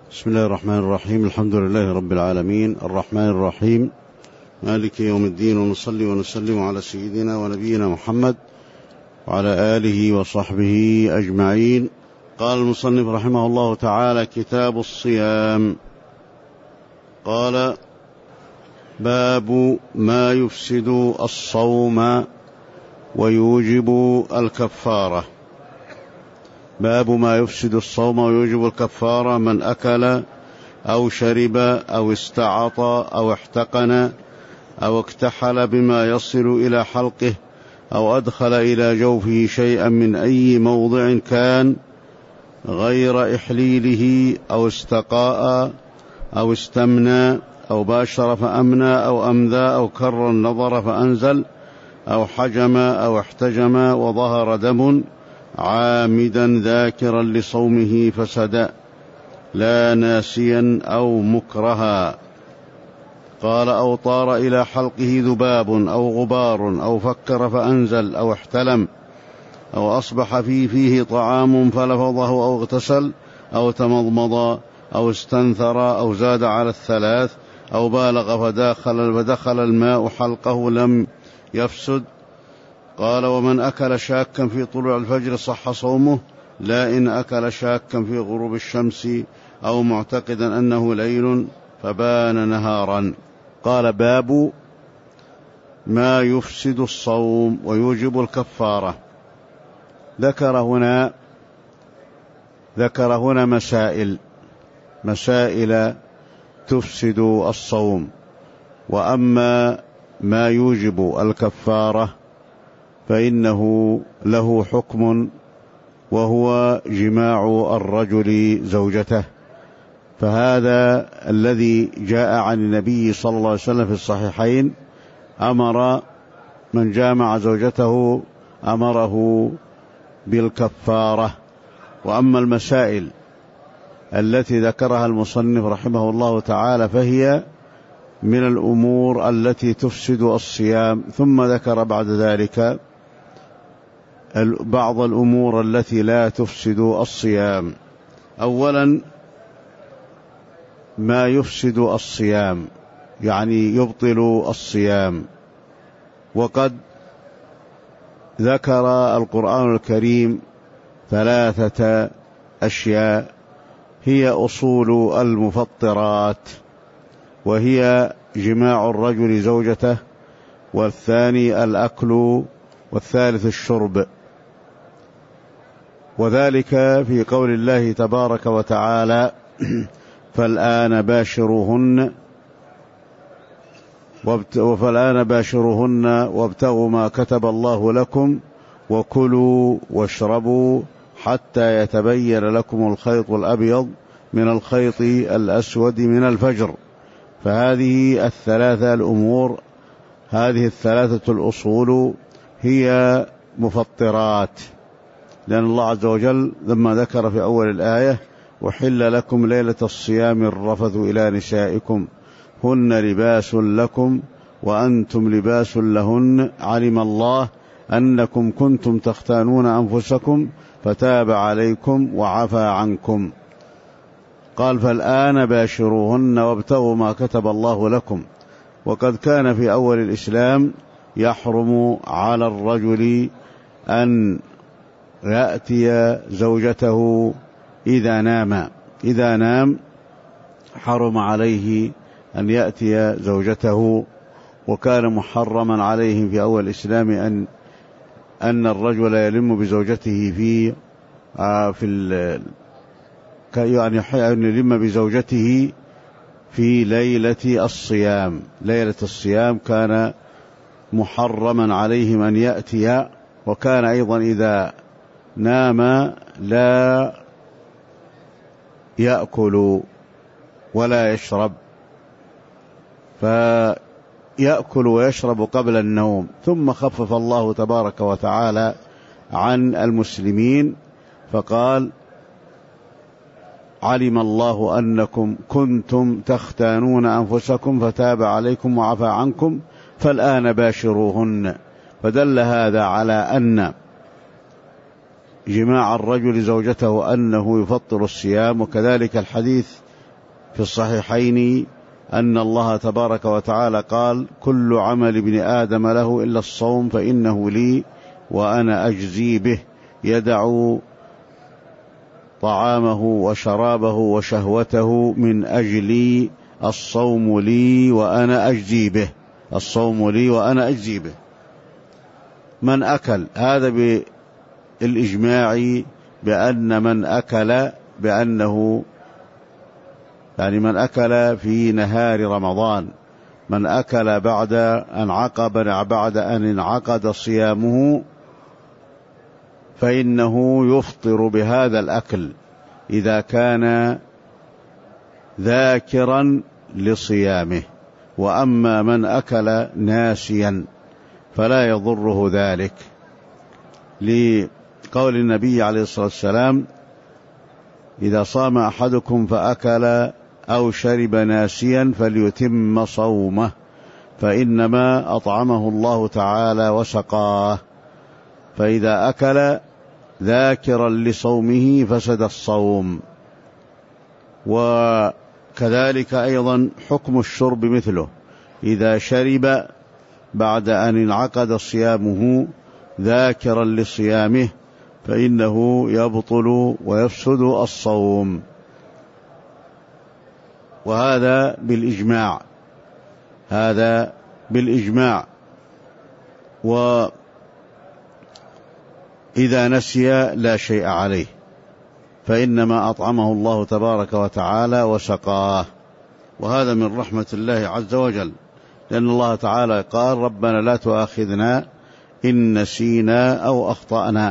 بسم الله الرحمن الرحيم. الحمد لله رب العالمين الرحمن الرحيم مالك يوم الدين، ونصلي ونسلم على سيدنا ونبينا محمد وعلى آله وصحبه أجمعين. قال المصنف رحمه الله تعالى: كتاب الصيام. قال: باب ما يفسد الصوم ويوجب الكفارة. باب ما يفسد الصوم ويوجب الكفارة: من أكل أو شرب أو استعط أو احتقن أو اكتحل بما يصل إلى حلقه أو أدخل إلى جوفه شيئا من أي موضع كان غير إحليله، أو استقاء أو استمنى أو باشر فأمنى أو أمذى أو كر النظر فأنزل أو حجم أو احتجم وظهر دم عامدا ذاكرا لصومه فسد، لا ناسيا أو مكرها. قال: أو طار إلى حلقه ذباب أو غبار أو فكر فأنزل أو احتلم أو أصبح فيه طعام فلفظه أو اغتسل أو تمضمض أو استنثر أو زاد على 3 أو بالغ فدخل الماء حلقه لم يفسد. قال: ومن أكل شاكا في طلوع الفجر صح صومه، لا إن أكل شاكا في غروب الشمس أو معتقدا أنه ليل فبان نهارا. قال: باب ما يفسد الصوم ويوجب الكفارة. ذكر هنا مسائل تفسد الصوم. وأما ما يوجب الكفارة فإنه له حكم، وهو جماع الرجل زوجته. فهذا الذي جاء عن النبي صلى الله عليه وسلم في الصحيحين، أمر من جامع زوجته أمره بالكفارة. وأما المسائل التي ذكرها المصنف رحمه الله تعالى فهي من الأمور التي تفسد الصيام، ثم ذكر بعد ذلك بعض الأمور التي لا تفسد الصيام. أولا، ما يفسد الصيام يعني يبطل الصيام. وقد ذكر القرآن الكريم 3 أشياء هي أصول المفطرات، وهي جماع الرجل زوجته، والثاني الأكل، والثالث الشرب. وذلك في قول الله تبارك وتعالى: فالآن باشروهن وابتغوا ما كتب الله لكم وكلوا واشربوا حتى يتبين لكم الخيط الأبيض من الخيط الأسود من الفجر. فهذه 3 الأمور، هذه 3 الأصول هي مفطرات، لأن الله عز وجل لما ذكر في أول الآية: وحل لكم ليلة الصيام الرفث إلى نسائكم هن لباس لكم وأنتم لباس لهن علم الله أنكم كنتم تختانون أنفسكم فتاب عليكم وعفى عنكم. قال: فالآن باشروهن وابتغوا ما كتب الله لكم. وقد كان في أول الإسلام يحرم على الرجل أن يأتي زوجته إذا نام حرم عليه أن يأتي زوجته. وكان محرما عليهم في أول الإسلام أن الرجل يلم بزوجته يلم بزوجته في ليلة الصيام. ليلة الصيام كان محرما عليهم أن يأتي. وكان أيضا إذا نام لا يأكل ولا يشرب، فيأكل ويشرب قبل النوم. ثم خفف الله تبارك وتعالى عن المسلمين فقال: علم الله أنكم كنتم تختانون أنفسكم فتاب عليكم وعفى عنكم فالآن باشروهن. فدل هذا على أن جماع الرجل زوجته أنه يفطر الصيام. وكذلك الحديث في الصحيحين أن الله تبارك وتعالى قال: كل عمل ابن آدم له إلا الصوم فإنه لي وأنا أجزي به، يدع طعامه وشرابه وشهوته من أجلي، الصوم لي وأنا أجزي به، الصوم لي وأنا أجزي به. من أكل، هذا بالإجماع بأن من أكل بأنه يعني من أكل في نهار رمضان، من أكل بعد أن انعقد صيامه فإنه يفطر بهذا الأكل إذا كان ذاكرا لصيامه. وأما من أكل ناسيا فلا يضره ذلك، لقول النبي عليه الصلاة والسلام: إذا صام أحدكم فأكل أو شرب ناسيا فليتم صومه، فإنما أطعمه الله تعالى وسقاه. فإذا أكل ذاكرا لصومه فسد الصوم. وكذلك أيضا حكم الشرب مثله، إذا شرب بعد أن انعقد صيامه ذاكرا لصيامه فإنه يبطل ويفسد الصوم. وهذا بالإجماع، هذا بالإجماع. وإذا نسي لا شيء عليه، فإنما أطعمه الله تبارك وتعالى وسقاه. وهذا من رحمة الله عز وجل، لأن الله تعالى قال: ربنا لا تؤاخذنا إن نسينا أو أخطأنا.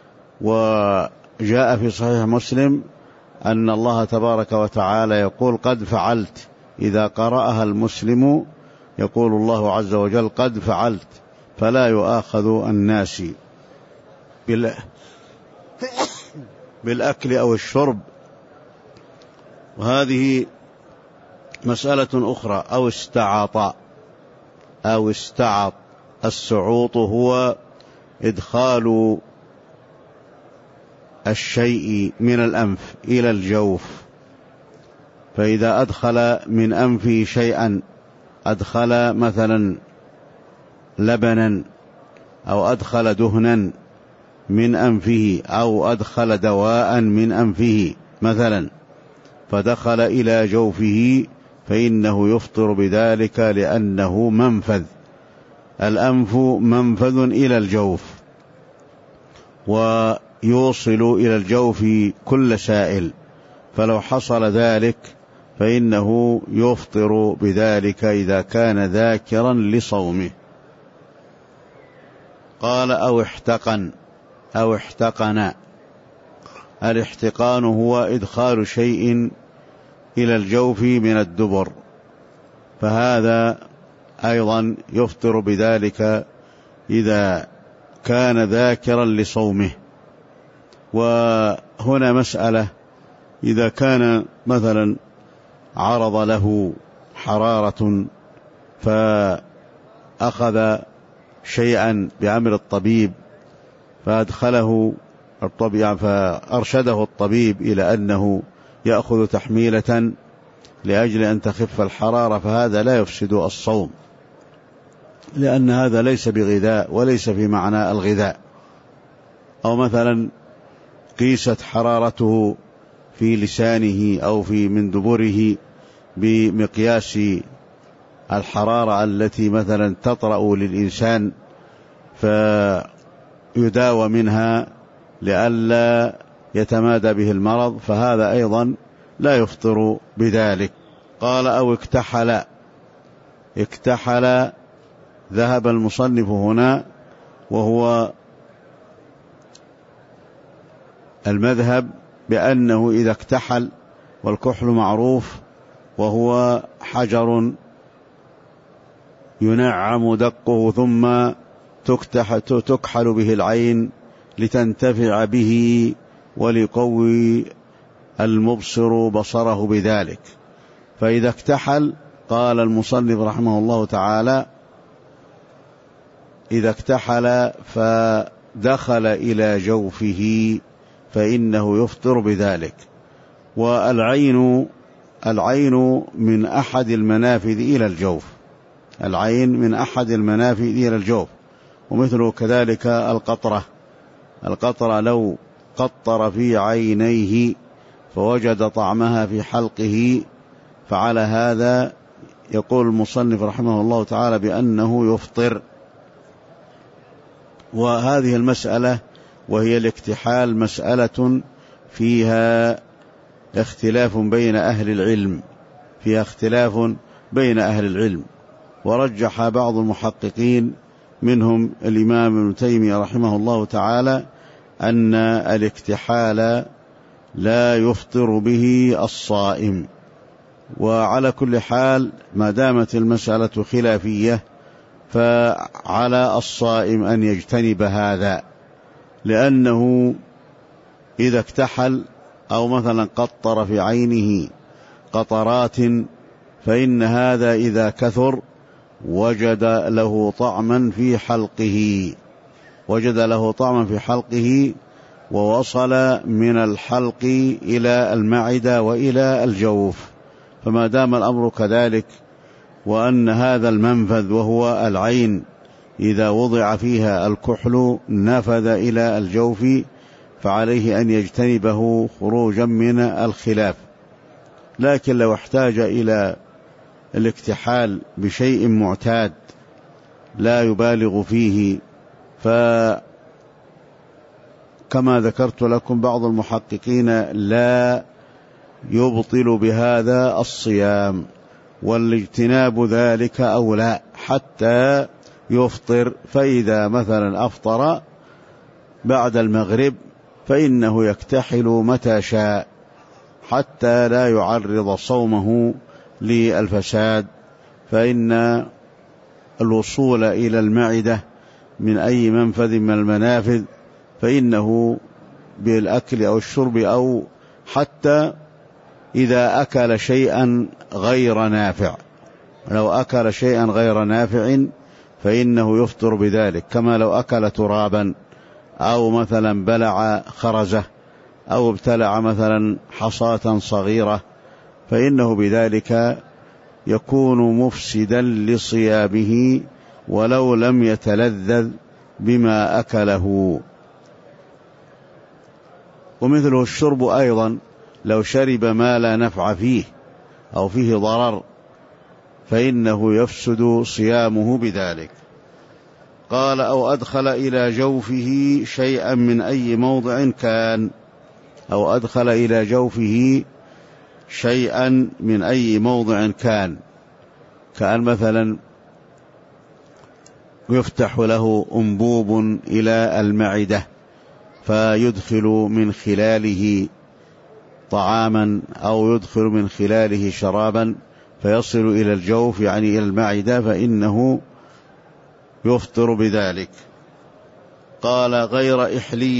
وجاء في صحيح مسلم أن الله تبارك وتعالى يقول: قد فعلت. إذا قرأها المسلم يقول الله عز وجل: قد فعلت، فلا يؤاخذ الناس بالأكل أو الشرب. وهذه مسألة أخرى. أو استعط. السعوط هو إدخال الشيء من الأنف إلى الجوف، فإذا أدخل من أنفه شيئا، أدخل مثلا لبنا أو أدخل دهنا من أنفه أو أدخل دواء من أنفه مثلا، فدخل إلى جوفه، فإنه يفطر بذلك، لأنه منفذ. الأنف منفذ إلى الجوف، ويوصل إلى الجوف كل سائل، فلو حصل ذلك فإنه يفطر بذلك إذا كان ذاكرا لصومه. قال: أو احتقن. الاحتقان هو إدخال شيء إلى الجوف من الدبر، فهذا أيضا يفطر بذلك إذا كان ذاكرا لصومه. وهنا مسألة: إذا كان مثلا عرض له حرارة فأخذ شيئا بأمر الطبيب فأدخله الطبيب، فأرشده الطبيب إلى أنه يأخذ تحميلة لأجل أن تخف الحرارة، فهذا لا يفسد الصوم، لأن هذا ليس بغذاء وليس في معنى الغذاء. أو مثلا قيست حرارته في لسانه أو في من دبره بمقياس الحرارة التي مثلا تطرأ للإنسان، فيداوى منها لئلا يتمادى به المرض، فهذا أيضا لا يفطر بذلك. قال: أو اكتحل. ذهب المصنف هنا، وهو المذهب، بأنه إذا اكتحل، والكحل معروف وهو حجر ينعم دقه ثم تكحل به العين لتنتفع به وليقوي المبصر بصره بذلك. فإذا اكتحل، قال المصنف رحمه الله تعالى: إذا اكتحل فدخل إلى جوفه فإنه يفطر بذلك. والعين العين من أحد المنافذ إلى الجوف، العين من أحد المنافذ إلى الجوف. ومثله كذلك القطرة لو قطر في عينيه فوجد طعمها في حلقه، فعلى هذا يقول المصنف رحمه الله تعالى بأنه يفطر. وهذه المسألة وهي الاكتحال مسألة فيها اختلاف بين أهل العلم، فيها اختلاف بين أهل العلم. ورجح بعض المحققين منهم الإمام ابن تيمية رحمه الله تعالى أن الاكتحال لا يفطر به الصائم. وعلى كل حال ما دامت المسألة خلافية فعلى الصائم أن يجتنب هذا، لأنه إذا اكتحل أو مثلا قطر في عينه قطرات فإن هذا إذا كثر وجد له طعما في حلقه، ووصل من الحلق إلى المعدة وإلى الجوف. فما دام الأمر كذلك، وأن هذا المنفذ وهو العين إذا وضع فيها الكحل نفذ إلى الجوف، فعليه أن يجتنبه خروجا من الخلاف. لكن لو احتاج إلى الاكتحال بشيء معتاد لا يبالغ فيه، فكما ذكرت لكم بعض المحققين لا يبطل بهذا الصيام، والاجتناب ذلك أولى حتى يفطر. فإذا مثلا أفطر بعد المغرب فإنه يكتحل متى شاء حتى لا يعرض صومه للفساد، فإن الوصول إلى المعدة من أي منفذ من المنافذ فإنه بالأكل أو الشرب، أو حتى إذا أكل شيئا غير نافع، لو أكل شيئا غير نافع فإنه يفطر بذلك، كما لو أكل ترابا أو مثلا بلع خرزة أو ابتلع مثلا حصاة صغيرة، فإنه بذلك يكون مفسدا لصيامه ولو لم يتلذذ بما أكله. ومثله الشرب أيضا، لو شرب ما لا نفع فيه أو فيه ضرر فإنه يفسد صيامه بذلك. قال: أو أدخل إلى جوفه شيئا من أي موضع كان، أو أدخل إلى جوفه شيئا من أي موضع كان مثلا يفتح له أنبوب إلى المعدة فيدخل من خلاله طعاما أو يدخل من خلاله شرابا فيصل إلى الجوف يعني إلى المعدة، فإنه يفطر بذلك. قال: غير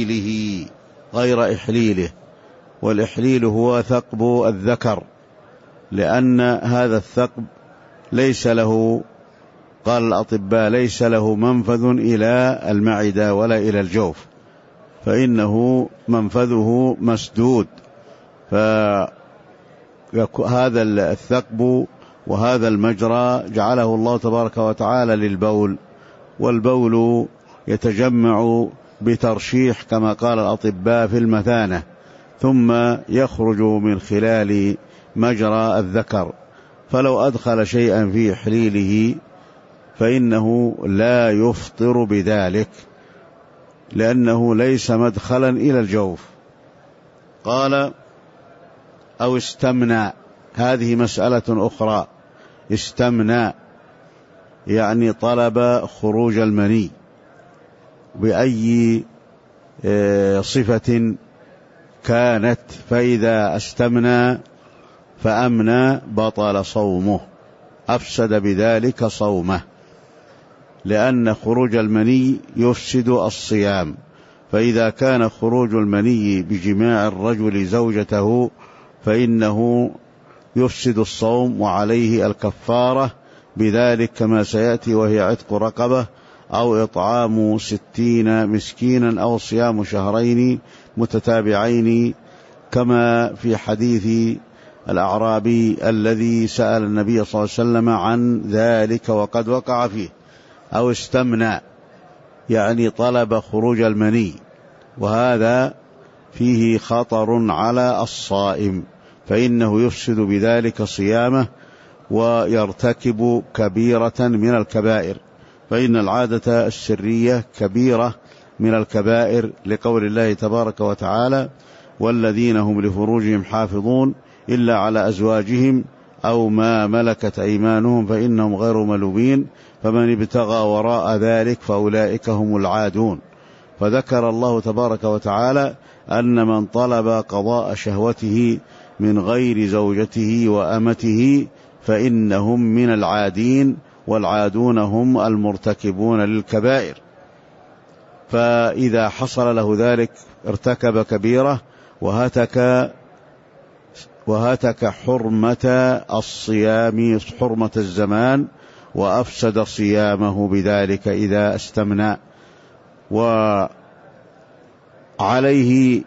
إحليله، والإحليل هو ثقب الذكر، لأن هذا الثقب ليس له، قال الأطباء، ليس له منفذ إلى المعدة ولا إلى الجوف، فإنه منفذه مسدود، فهذا الثقب وهذا المجرى جعله الله تبارك وتعالى للبول، والبول يتجمع بترشيح كما قال الأطباء في المثانة، ثم يخرج من خلال مجرى الذكر. فلو أدخل شيئا في إحليله فإنه لا يفطر بذلك، لأنه ليس مدخلا إلى الجوف. قال: أو استمنى، هذه مسألة أخرى. استمنى يعني طلب خروج المني بأي صفة كانت، فإذا استمنى فأمنى بطل صومه، أفسد بذلك صومه، لأن خروج المني يفسد الصيام. فإذا كان خروج المني بجماع الرجل زوجته فإنه يفسد الصوم، وعليه الكفارة بذلك كما سيأتي، وهي عتق رقبة أو إطعام 60 مسكينا أو صيام شهرين متتابعين، كما في حديث الأعرابي الذي سأل النبي صلى الله عليه وسلم عن ذلك وقد وقع فيه، أو استمنى يعني طلب خروج المني، وهذا فيه خطر على الصائم، فإنه يفسد بذلك صيامه ويرتكب كبيرة من الكبائر، فإن العادة السرية كبيرة من الكبائر، لقول الله تبارك وتعالى: والذين هم لفروجهم حافظون إلا على أزواجهم أو ما ملكت أيمانهم فإنهم غير ملومين فمن ابتغى وراء ذلك فأولئك هم العادون. فذكر الله تبارك وتعالى أن من طلب قضاء شهوته من غير زوجته وأمته فإنهم من العادين، والعادون هم المرتكبون للكبائر. فإذا حصل له ذلك ارتكب كبيرة وهتك حرمة الصيام، حرمة الزمان، وأفسد صيامه بذلك إذا استمنى. وعليه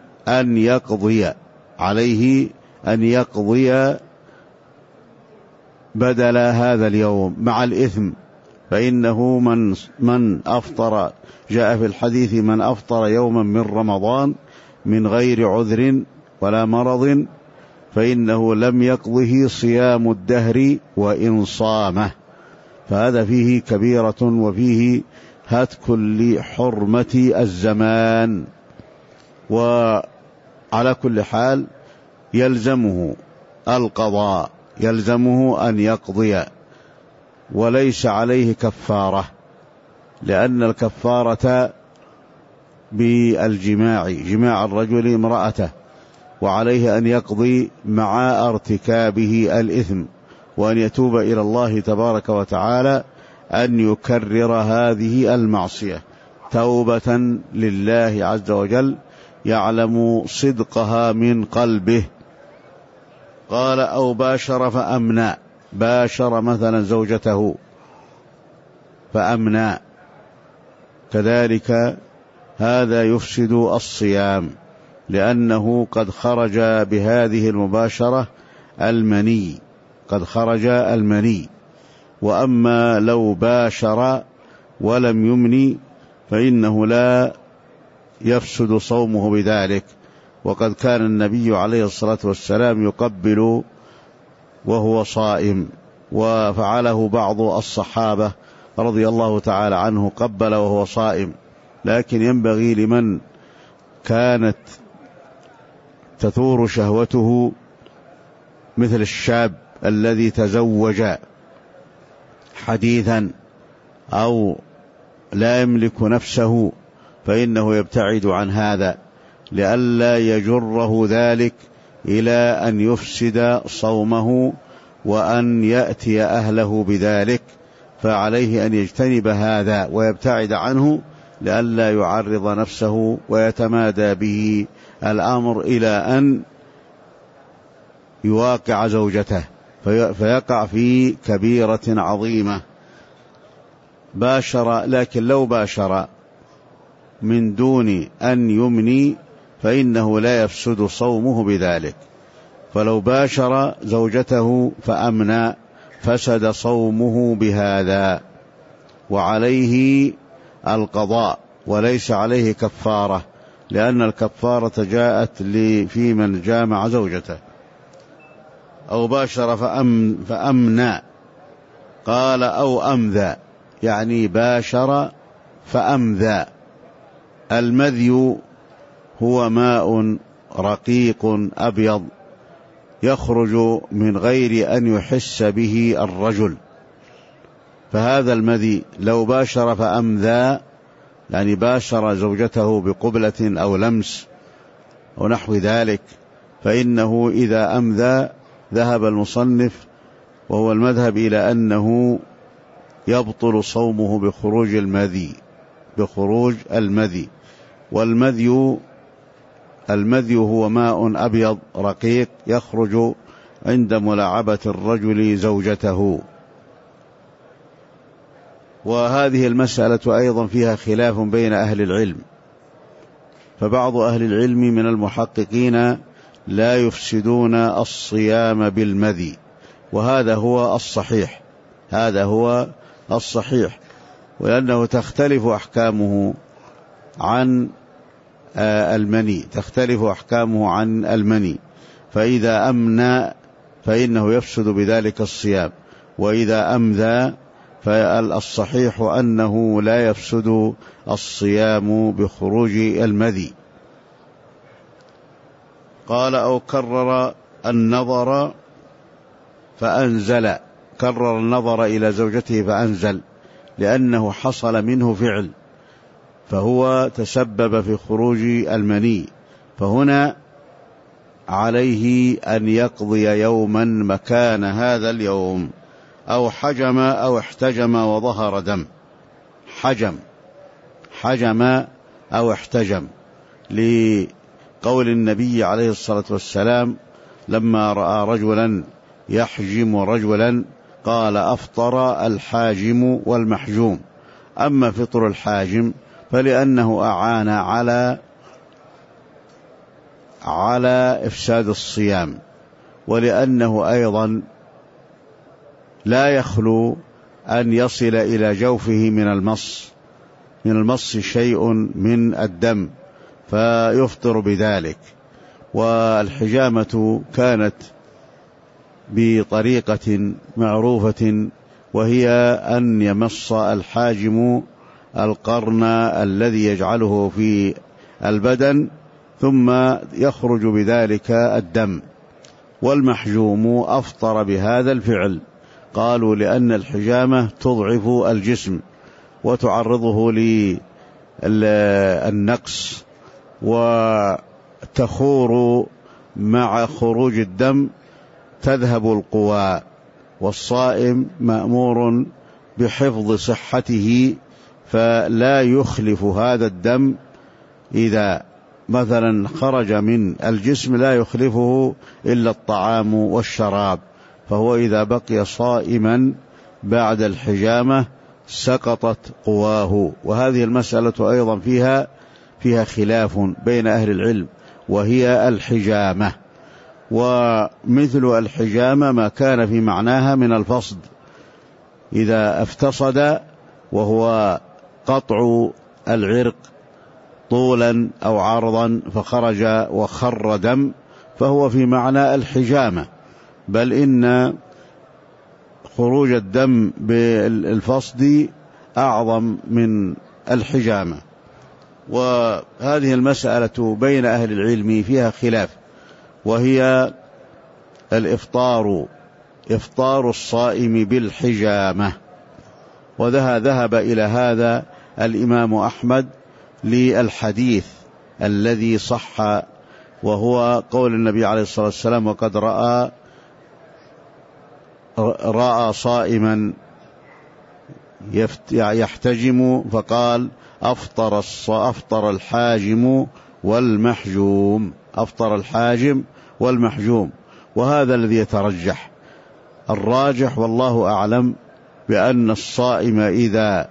أن يقضي بدل هذا اليوم مع الإثم، فإنه من أفطر، جاء في الحديث: من أفطر يوما من رمضان من غير عذر ولا مرض فإنه لم يقضه صيام الدهر وإن صامه. فهذا فيه كبيرة وفيه هتك لحرمة الزمان. وعلى كل حال يلزمه القضاء، يلزمه أن يقضي، وليس عليه كفارة، لأن الكفارة بالجماع، جماع الرجل امرأته، وعليه أن يقضي مع ارتكابه الإثم، وأن يتوب إلى الله تبارك وتعالى أن يكرر هذه المعصية توبة لله عز وجل يعلم صدقها من قلبه. قال: أو باشر فأمنى، باشر مثلا زوجته فأمنى، كذلك هذا يفسد الصيام، لأنه قد خرج بهذه المباشرة المني، قد خرج المني. وأما لو باشر ولم يمني فإنه لا يفسد صومه بذلك، وقد كان النبي عليه الصلاة والسلام يقبل وهو صائم، وفعله بعض الصحابة رضي الله تعالى عنه، قبل وهو صائم. لكن ينبغي لمن كانت تثور شهوته مثل الشاب الذي تزوج حديثا أو لا يملك نفسه، فإنه يبتعد عن هذا لئلا يجره ذلك إلى أن يفسد صومه وأن يأتي أهله بذلك، فعليه أن يجتنب هذا ويبتعد عنه لئلا يعرض نفسه ويتمادى به الأمر إلى أن يواقع زوجته فيقع في كبيرة عظيمة. باشر، لكن لو باشر من دون أن يمني فإنه لا يفسد صومه بذلك، فلو باشر زوجته فأمنى فسد صومه بهذا، وعليه القضاء وليس عليه كفارة، لأن الكفارة جاءت في من جامع زوجته. أو باشر فأمنى، قال: أو أمذى، يعني باشر فأمذى. المذي هو ماء رقيق أبيض يخرج من غير أن يحس به الرجل، فهذا المذي لو باشر فأمذى، يعني باشر زوجته بقبلة أو لمس أو نحو ذلك، فإنه إذا أمذى ذهب المصنف وهو المذهب إلى أنه يبطل صومه بخروج المذي. والمذي هو ماء أبيض رقيق يخرج عند ملاعبة الرجل زوجته. وهذه المسألة أيضا فيها خلاف بين أهل العلم، فبعض أهل العلم من المحققين لا يفسدون الصيام بالمذي، وهذا هو الصحيح، هذا هو الصحيح، ولأنه تختلف أحكامه عن المني، تختلف أحكامه عن المني، فإذا أمنى فإنه يفسد بذلك الصيام، وإذا أمذى فالصحيح أنه لا يفسد الصيام بخروج المذي. قال أو كرر النظر فأنزل، كرر النظر إلى زوجته فأنزل، لأنه حصل منه فعل فهو تسبب في خروج المني، فهنا عليه أن يقضي يوما مكان هذا اليوم، أو حجم أو احتجم وظهر دم، حجم أو احتجم، لقول النبي عليه الصلاة والسلام لما رأى رجلا يحجم رجلا قال أفطر الحاجم والمحجوم. أما فطر الحاجم فلأنه أعان على إفساد الصيام، ولأنه أيضا لا يخلو أن يصل إلى جوفه من المص شيء من الدم فيفطر بذلك. والحجامة كانت بطريقة معروفة، وهي أن يمص الحاجم القرن الذي يجعله في البدن ثم يخرج بذلك الدم. والمحجوم أفطر بهذا الفعل، قالوا لأن الحجامة تضعف الجسم وتعرضه للنقص، وتخور مع خروج الدم تذهب القوى، والصائم مأمور بحفظ صحته فلا يخلف هذا الدم، إذا مثلا خرج من الجسم لا يخلفه إلا الطعام والشراب، فهو إذا بقي صائما بعد الحجامة سقطت قواه. وهذه المسألة أيضا فيها خلاف بين أهل العلم، وهي الحجامة. ومثل الحجامة ما كان في معناها من الفصد، إذا افتصد وهو قطع العرق طولا أو عرضا فخرج وخر دم فهو في معنى الحجامة، بل إن خروج الدم بالفصد أعظم من الحجامة. وهذه المسألة بين أهل العلم فيها خلاف، وهي إفطار الصائم بالحجامة، وذهب إلى هذا الإمام أحمد للحديث الذي صح، وهو قول النبي عليه الصلاة والسلام وقد رأى صائما يحتجم فقال أفطر الحاجم والمحجوم، أفطر الحاجم والمحجوم. وهذا الذي يترجح، الراجح والله أعلم بأن الصائم إذا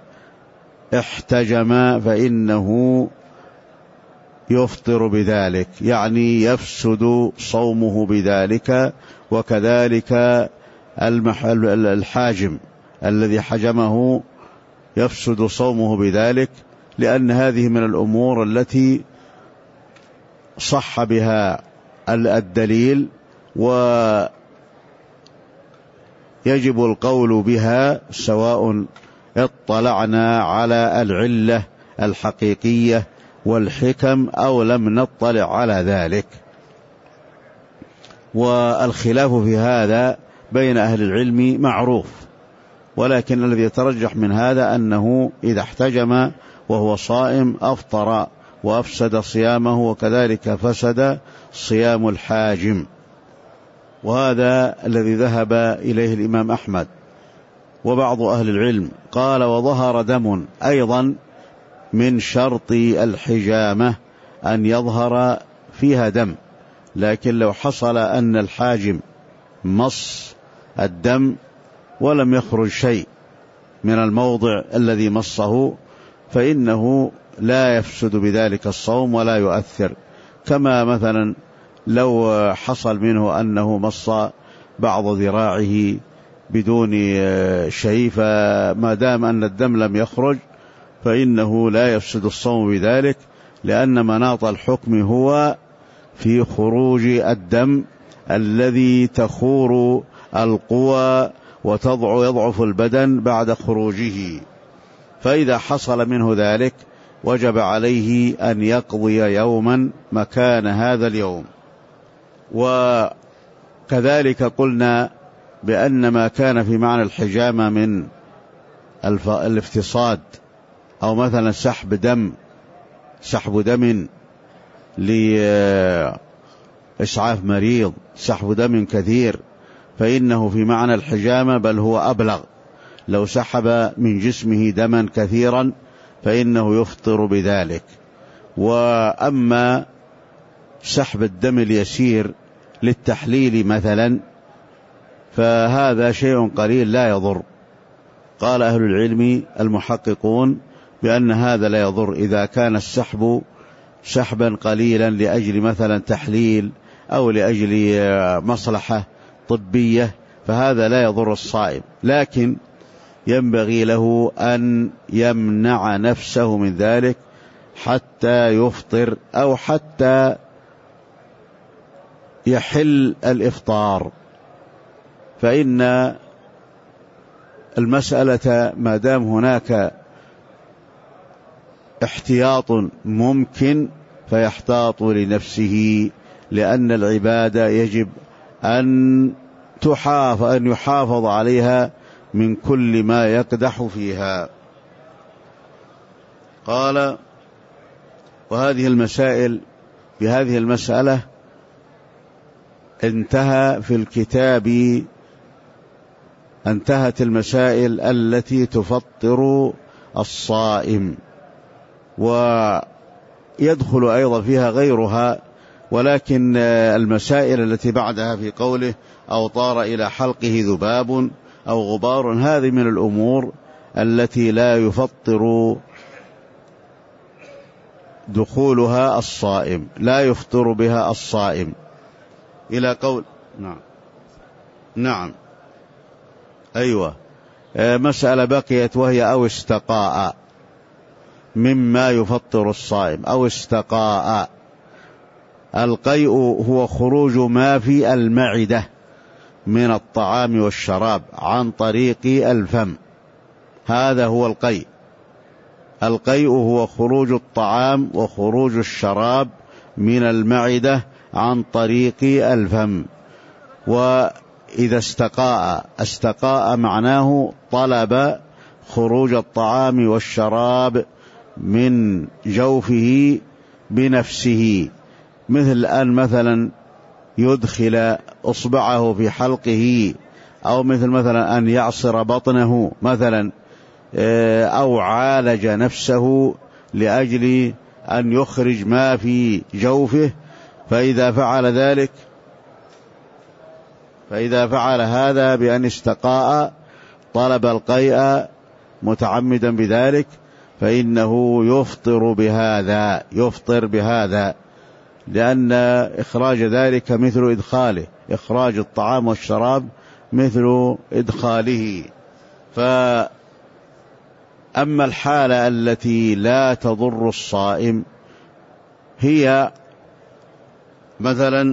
احتجم فإنه يفطر بذلك، يعني يفسد صومه بذلك، وكذلك الحاجم الذي حجمه يفسد صومه بذلك، لأن هذه من الأمور التي صح بها الدليل ويجب القول بها سواء اطلعنا على العلة الحقيقية والحكم أو لم نطلع على ذلك. والخلاف في هذا بين أهل العلم معروف، ولكن الذي يترجح من هذا أنه إذا احتجم وهو صائم أفطر وأفسد صيامه، وكذلك فسد صيام الحاجم، وهذا الذي ذهب إليه الإمام أحمد. وبعض أهل العلم قال وظهر دم، أيضا من شرط الحجامة أن يظهر فيها دم، لكن لو حصل أن الحاجم مص الدم ولم يخرج شيء من الموضع الذي مصه فإنه لا يفسد بذلك الصوم ولا يؤثر، كما مثلا لو حصل منه أنه مص بعض ذراعه بدون شيء، فما دام أن الدم لم يخرج فإنه لا يفسد الصوم بذلك، لأن مناط الحكم هو في خروج الدم الذي تخور القوى ويضعف البدن بعد خروجه. فإذا حصل منه ذلك وجب عليه أن يقضي يوما مكان هذا اليوم. وكذلك قلنا بأن ما كان في معنى الحجامة من الافتصاد أو مثلا سحب دم لإسعاف مريض، سحب دم كثير، فإنه في معنى الحجامة، بل هو أبلغ. لو سحب من جسمه دما كثيرا فإنه يفطر بذلك. وأما سحب الدم اليسير للتحليل مثلا فهذا شيء قليل لا يضر. قال أهل العلم المحققون بأن هذا لا يضر إذا كان السحب سحبا قليلا لأجل مثلا تحليل أو لأجل مصلحة طبية، فهذا لا يضر الصائم، لكن ينبغي له أن يمنع نفسه من ذلك حتى يفطر أو حتى يحل الإفطار. فإن المسألة ما دام هناك احتياط ممكن فيحتاط لنفسه، لأن العبادة يجب أن يحافظ عليها من كل ما يقدح فيها. قال: وهذه المسائل، بهذه المسألة انتهت المسائل التي تفطر الصائم، ويدخل أيضا فيها غيرها، ولكن المسائل التي بعدها في قوله أو طار إلى حلقه ذباب أو غبار، هذه من الأمور التي لا يفطر دخولها الصائم، لا يفطر بها الصائم، إلى قول نعم أيوة. مسألة بقيت وهي أو استقاء، مما يفطر الصائم أو استقاء. القيء هو خروج ما في المعدة من الطعام والشراب عن طريق الفم، هذا هو القيء. القيء هو خروج الطعام وخروج الشراب من المعدة عن طريق الفم. وإذا استقاء معناه طلب خروج الطعام والشراب من جوفه بنفسه، مثل أن مثلا يدخل أصبعه في حلقه، أو مثلا أن يعصر بطنه مثلا، أو عالج نفسه لأجل أن يخرج ما في جوفه. فإذا فعل هذا بأن استقاء طلب القيء متعمدا بذلك، فإنه يفطر بهذا، لأن إخراج ذلك مثل إدخاله، إخراج الطعام والشراب مثل إدخاله. فأما الحالة التي لا تضر الصائم هي مثلا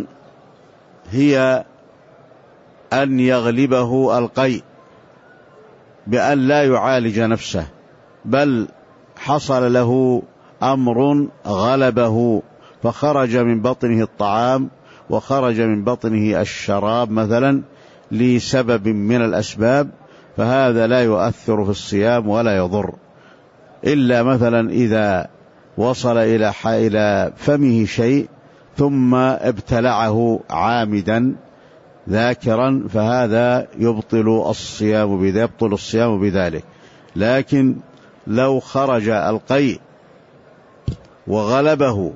أن يغلبه القيء بأن لا يعالج نفسه، بل حصل له أمر غلبه فخرج من بطنه الطعام وخرج من بطنه الشراب مثلا لسبب من الأسباب، فهذا لا يؤثر في الصيام ولا يضر، إلا مثلا إذا وصل إلى فمه شيء ثم ابتلعه عامدا ذاكرا، فهذا يبطل الصيام بذلك. لكن لو خرج القيء وغلبه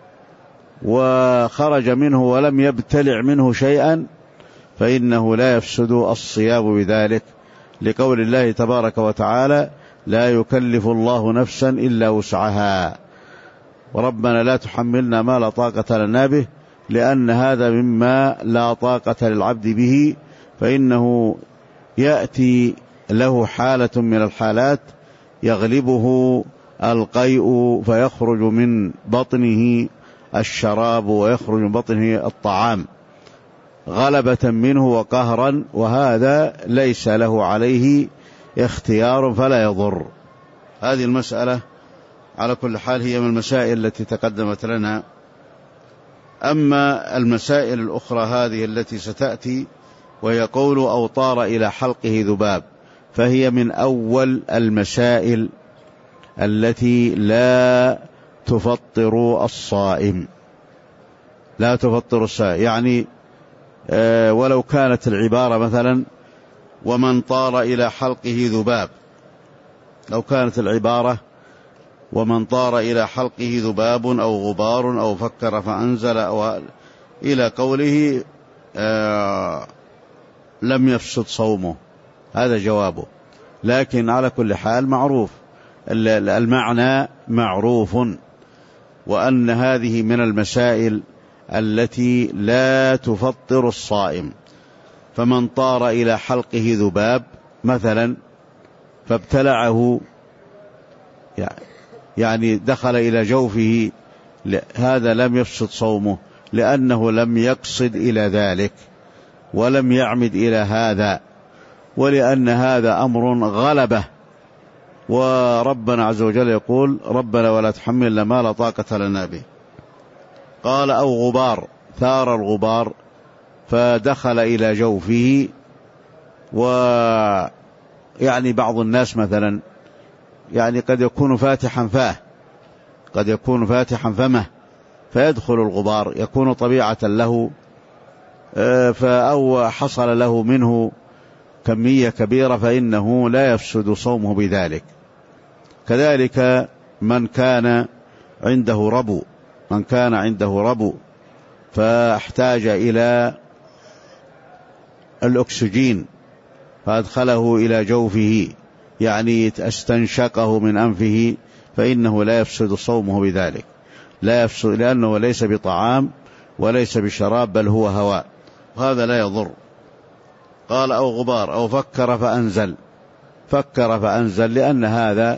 وخرج منه ولم يبتلع منه شيئا فإنه لا يفسد الصيام بذلك، لقول الله تبارك وتعالى: لا يكلف الله نفسا إلا وسعها، وربنا لا تحملنا ما لا طاقة لنا به، لأن هذا مما لا طاقة للعبد به، فإنه يأتي له حالة من الحالات يغلبه القيء فيخرج من بطنه الشراب ويخرج من بطنه الطعام غلبة منه وقهرا، وهذا ليس له عليه اختيار فلا يضر. هذه المسألة على كل حال هي من المسائل التي تقدمت لنا. أما المسائل الأخرى هذه التي ستأتي وهي قول أو طار إلى حلقه ذباب، فهي من أول المسائل التي لا تفطر الصائم، لا تفطر الصائم. يعني ولو كانت العبارة مثلا ومن طار إلى حلقه ذباب، لو كانت العبارة ومن طار إلى حلقه ذباب أو غبار أو فكر فأنزل أو إلى قوله لم يفسد صومه، هذا جوابه. لكن على كل حال معروف المعنى معروف، وأن هذه من المسائل التي لا تفطر الصائم. فمن طار إلى حلقه ذباب مثلا فابتلعه، يعني دخل إلى جوفه، هذا لم يفسد صومه، لأنه لم يقصد إلى ذلك ولم يعمد إلى هذا، ولأن هذا أمر غلبه. وربنا عز وجل يقول ربنا ولا تحملنا ما لا طاقة لنا به. قال أو غبار، ثار الغبار فدخل إلى جوفه. ويعني بعض الناس مثلا يعني قد يكون فاتحا فاه، قد يكون فاتحا فمه، فيدخل الغبار، يكون طبيعة له، أو حصل له منه كمية كبيرة، فإنه لا يفسد صومه بذلك. كذلك من كان عنده ربو، من كان عنده ربو فاحتاج إلى الأكسجين فأدخله إلى جوفه، يعني استنشقه من أنفه، فإنه لا يفسد صومه بذلك، لا يفسد، لأنه ليس بطعام وليس بشراب بل هو هواء، وهذا لا يضر. قال أو غبار أو فكر فأنزل، فكر فأنزل لأن هذا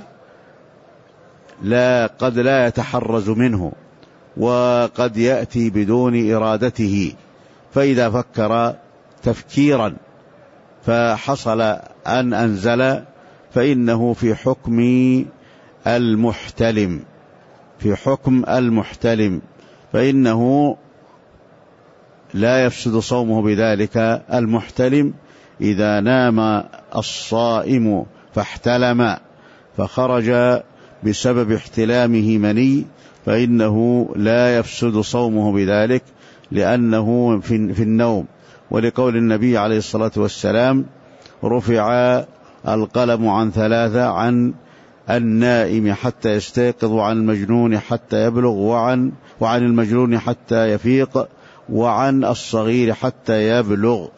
قد لا يتحرز منه، وقد يأتي بدون إرادته. فإذا فكر تفكيرا فحصل أن أنزل، فإنه في حكم المحتلم، في حكم المحتلم، فإنه لا يفسد صومه بذلك. المحتلم إذا نام الصائم فاحتلم فخرج بسبب احتلامه مني، فإنه لا يفسد صومه بذلك، لأنه في النوم. ولقول النبي عليه الصلاة والسلام رفع القلم عن ثلاثة: عن النائم حتى يستيقظ، وعن المجنون حتى يبلغ، وعن المجنون حتى يفيق، وعن الصغير حتى يبلغ.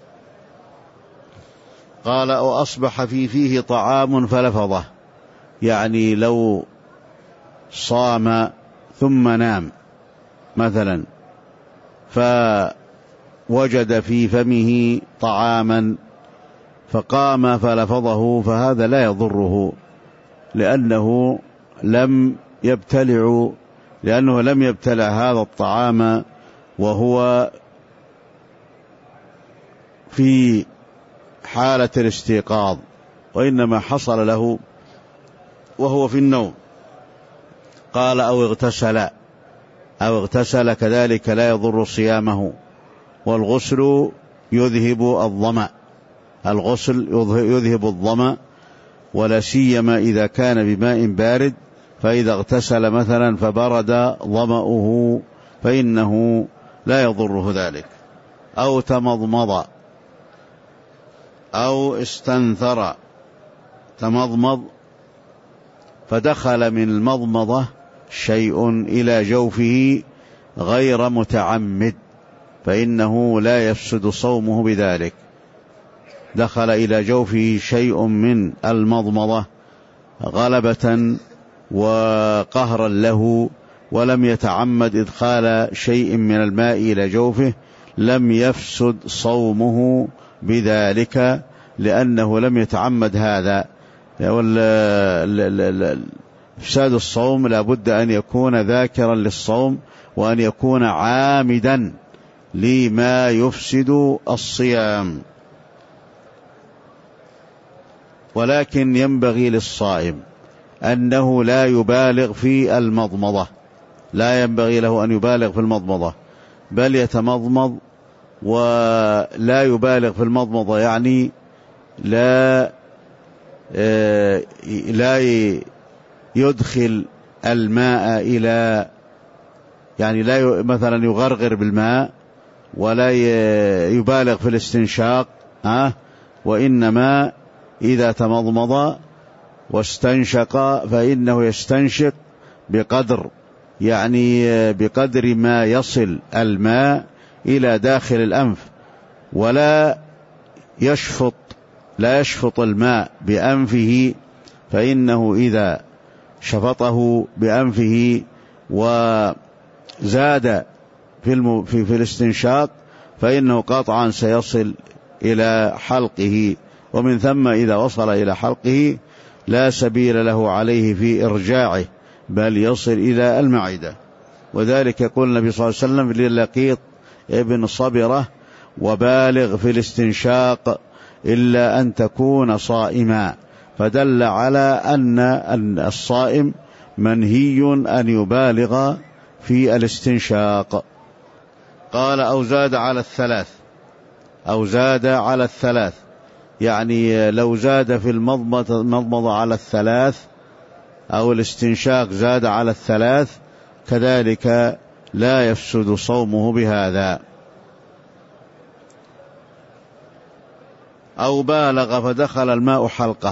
قال وأصبح في فيه طعام فلفظه، يعني لو صام ثم نام مثلا فوجد في فمه طعاما فقام فلفظه، فهذا لا يضره، لأنه لم يبتلع هذا الطعام وهو في حالة الاستيقاظ، وإنما حصل له وهو في النوم. قال أو اغتسل كذلك لا يضر صيامه، والغسل يذهب الظمأ، الغسل يذهب الظمأ، ولا سيما إذا كان بماء بارد، فإذا اغتسل مثلا فبرد ظمأه فإنه لا يضره ذلك. أو تمضمض أو استنثر، تمضمض فدخل من المضمضة شيء إلى جوفه غير متعمد، فإنه لا يفسد صومه بذلك. دخل إلى جوفه شيء من المضمضة غلبة وقهرا له، ولم يتعمد إدخال شيء من الماء إلى جوفه لم يفسد صومه بذلك، لأنه لم يتعمد هذا. إفساد الصوم لا بد أن يكون ذاكرا للصوم، وأن يكون عامدا لما يفسد الصيام. ولكن ينبغي للصائم أنه لا يبالغ في المضمضة، لا ينبغي له أن يبالغ في المضمضة، بل يتمضمض ولا يبالغ في المضمضة، يعني لا يدخل الماء إلى، يعني لا مثلا يغرغر بالماء، ولا يبالغ في الاستنشاق، وإنما إذا تمضمض واستنشق فإنه يستنشق بقدر، يعني بقدر ما يصل الماء إلى داخل الأنف، ولا يشفط الماء بأنفه، فإنه إذا شفطه بأنفه وزاد في الاستنشاق فإنه قطعا سيصل إلى حلقه، ومن ثم إذا وصل إلى حلقه لا سبيل له عليه في إرجاعه، بل يصل إلى المعدة. وذلك يقول النبي صلى الله عليه وسلم للقيط ابن صبرة: وبالغ في الاستنشاق إلا أن تكون صائما، فدل على أن الصائم منهي أن يبالغ في الاستنشاق. قال: أو زاد على الثلاث، يعني لو زاد في المضمضة على الثلاث أو الاستنشاق زاد على الثلاث كذلك لا يفسد صومه بهذا. أو بالغ فدخل الماء حلقه،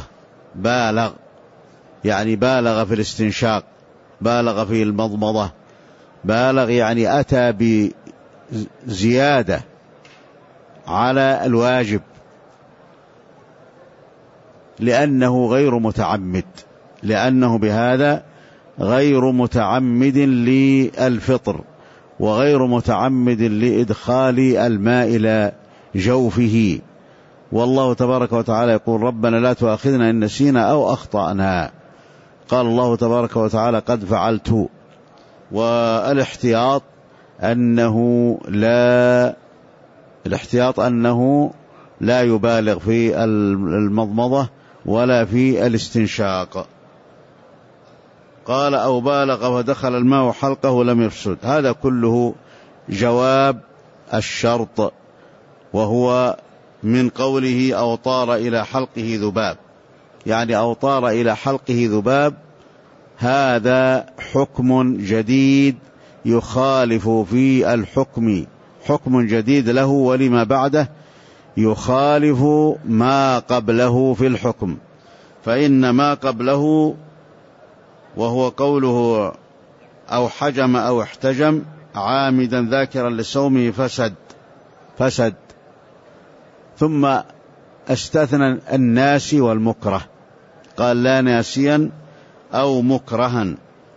يعني بالغ في الاستنشاق، بالغ في المضمضة، بالغ يعني أتى بزيادة على الواجب، لأنه بهذا غير متعمد للفطر، وغير متعمد لإدخال الماء إلى جوفه. والله تبارك وتعالى يقول: ربنا لا تؤاخذنا إن نسينا أو أخطأنا. قال الله تبارك وتعالى: قد فعلت. والاحتياط أنه لا يبالغ في المضمضة ولا في الاستنشاق. قال: أو بالغ فدخل الماء حلقه لم يفسد. هذا كله جواب الشرط، وهو من قوله: أو طار إلى حلقه ذباب، يعني أو طار إلى حلقه ذباب، هذا حكم جديد يخالف في الحكم، حكم جديد له ولما بعده يخالف ما قبله في الحكم. فإن ما قبله وهو قوله: أو حجم أو احتجم عامدا ذاكرا لصومه فسد. ثم استثنى الناسي والمكره، قال: لا ناسيا أو مكرها.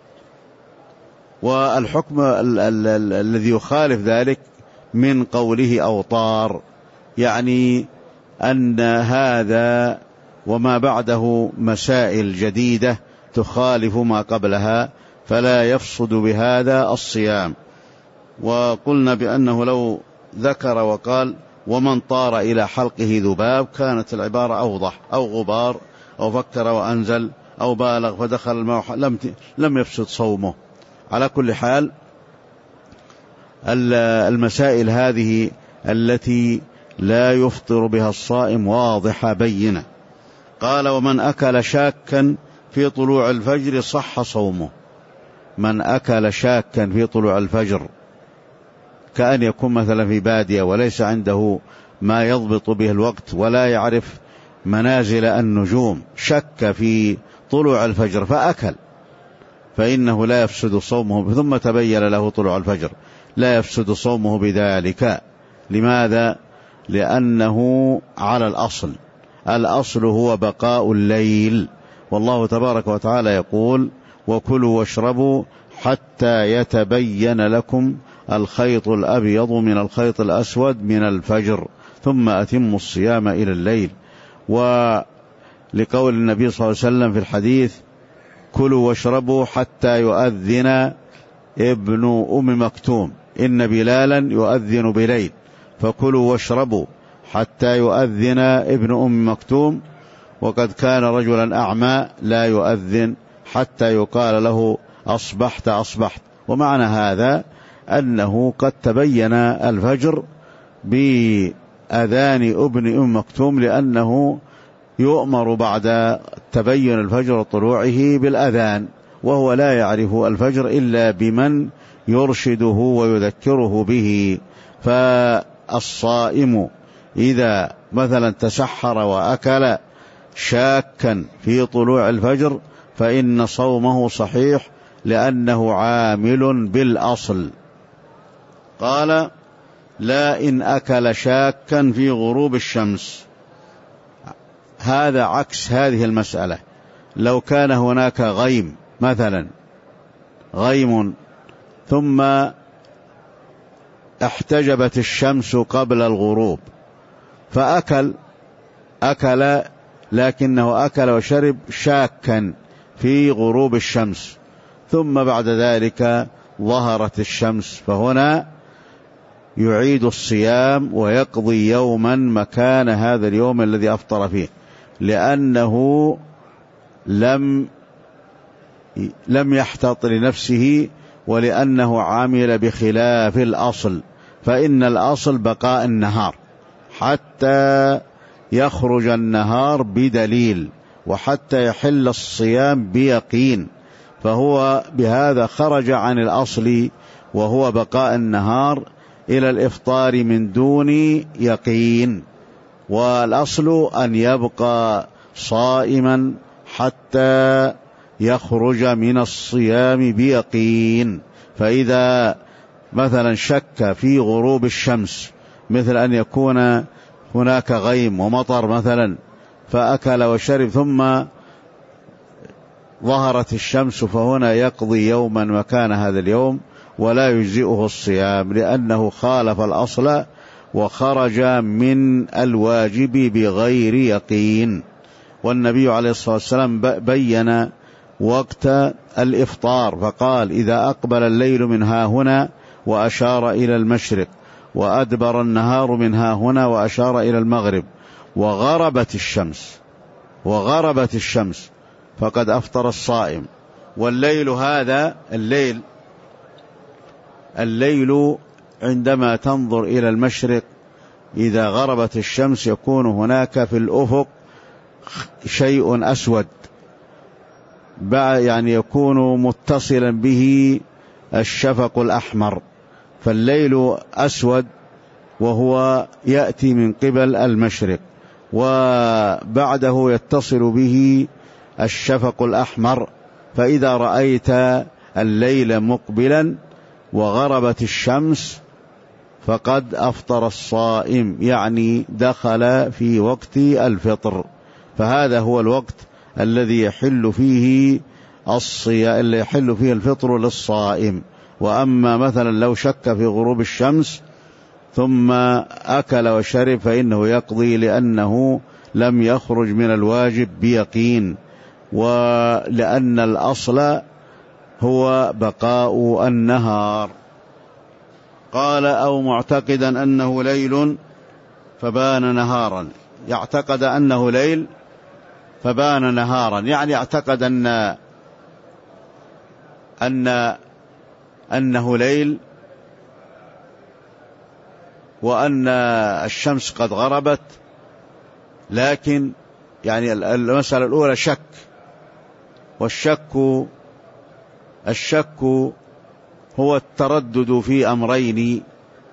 والحكم الذي يخالف ذلك من قوله أو طار، يعني أن هذا وما بعده مسائل جديدة تخالف ما قبلها، فلا يفسد بهذا الصيام. وقلنا بأنه لو ذكر وقال: ومن طار إلى حلقه ذباب، كانت العبارة أوضح، أو غبار، أو فكر وأنزل، أو بالغ فدخل الماء، لم يفسد صومه. على كل حال المسائل هذه التي لا يفطر بها الصائم واضحة بينة. قال: ومن أكل شاكا في طلوع الفجر صح صومه. من أكل شاكا في طلوع الفجر، كأن يكون مثلا في بادية وليس عنده ما يضبط به الوقت، ولا يعرف منازل النجوم، شك في طلوع الفجر فأكل، فإنه لا يفسد صومه، ثم تبين له طلوع الفجر، لا يفسد صومه بذلك. لماذا؟ لأنه على الأصل هو بقاء الليل، والله تبارك وتعالى يقول: وكلوا واشربوا حتى يتبين لكم الخيط الأبيض من الخيط الأسود من الفجر ثم أتموا الصيام إلى الليل. ولقول النبي صلى الله عليه وسلم في الحديث: كلوا واشربوا حتى يؤذن ابن أم مكتوم، إن بلالا يؤذن بليل، فكلوا واشربوا حتى يؤذن ابن أم مكتوم. وقد كان رجلا أعمى لا يؤذن حتى يقال له: أصبحت أصبحت. ومعنى هذا أنه قد تبين الفجر بأذان ابن أم مكتوم، لأنه يؤمر بعد تبين الفجر وطلوعه بالأذان، وهو لا يعرف الفجر إلا بمن يرشده ويذكره به. فالصائم إذا مثلا تسحر وأكل شاكا في طلوع الفجر فإن صومه صحيح، لأنه عامل بالأصل. قال: لا إن أكل شاكا في غروب الشمس. هذا عكس هذه المسألة. لو كان هناك غيم مثلا، غيم، ثم احتجبت الشمس قبل الغروب فأكل لكنه أكل وشرب شاكا في غروب الشمس، ثم بعد ذلك ظهرت الشمس، فهنا يعيد الصيام ويقضي يوما مكان هذا اليوم الذي أفطر فيه، لأنه لم يحتط لنفسه، ولأنه عمل بخلاف الأصل. فإن الأصل بقاء النهار حتى يخرج النهار بدليل، وحتى يحل الصيام بيقين، فهو بهذا خرج عن الأصل وهو بقاء النهار إلى الإفطار من دون يقين. والأصل أن يبقى صائما حتى يخرج من الصيام بيقين. فإذا مثلا شك في غروب الشمس، مثل أن يكون هناك غيم ومطر مثلا، فأكل وشرب ثم ظهرت الشمس، فهنا يقضي يوما مكان هذا اليوم ولا يجزئه الصيام، لأنه خالف الأصل وخرج من الواجب بغير يقين. والنبي عليه الصلاة والسلام بين وقت الإفطار فقال: إذا أقبل الليل من ها هنا، وأشار إلى المشرق، وأدبر النهار من ها هنا، وأشار إلى المغرب، وغربت الشمس فقد أفطر الصائم. والليل هذا الليل عندما تنظر إلى المشرق إذا غربت الشمس يكون هناك في الأفق شيء أسود، يعني يكون متصلا به الشفق الأحمر، فالليل أسود وهو يأتي من قبل المشرق، وبعده يتصل به الشفق الأحمر. فإذا رأيت الليل مقبلا وغربت الشمس فقد أفطر الصائم، يعني دخل في وقت الفطر. فهذا هو الوقت الذي يحل فيه الفطر للصائم. وأما مثلا لو شك في غروب الشمس ثم أكل وشرب فإنه يقضي، لأنه لم يخرج من الواجب بيقين، ولأن الأصل هو بقاء النهار. قال: أو معتقدا أنه ليل فبان نهارا. يعتقد أنه ليل فبان نهارا، يعني اعتقد أنه ليل وأن الشمس قد غربت، لكن يعني المسألة الأولى شك، والشك هو التردد في أمرين